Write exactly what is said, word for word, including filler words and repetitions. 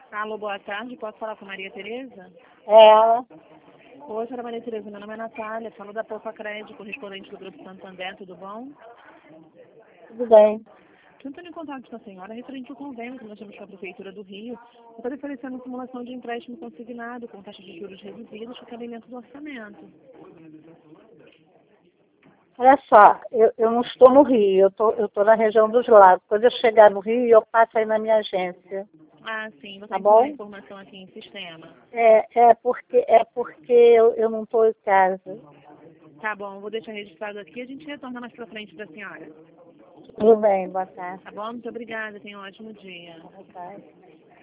Alô, boa tarde. Posso falar com a Maria Tereza? É ela. Oi, senhora Maria Tereza. Meu nome é Natália. Falo da Poupa Crédito, correspondente do Grupo Santander. Tudo bom? Tudo bem. Estou entrando em contato com a senhora referente ao convênio que nós temos com a Prefeitura do Rio para oferecer uma simulação de empréstimo consignado com taxas de juros reduzidas com cabimento do orçamento. Olha só, eu, eu não estou no Rio, eu tô, estou na região dos lagos. Quando eu chegar no Rio, eu passo aí na minha agência. Ah, sim. Você Tá encontrou a bom? informação aqui em sistema. É, é porque, é porque eu, eu não estou em casa. Tá bom, vou deixar registrado aqui e a gente retorna mais pra frente para a senhora. Tudo bem, boa tarde. Tá bom? Muito obrigada. Tenha um ótimo dia. Boa tarde.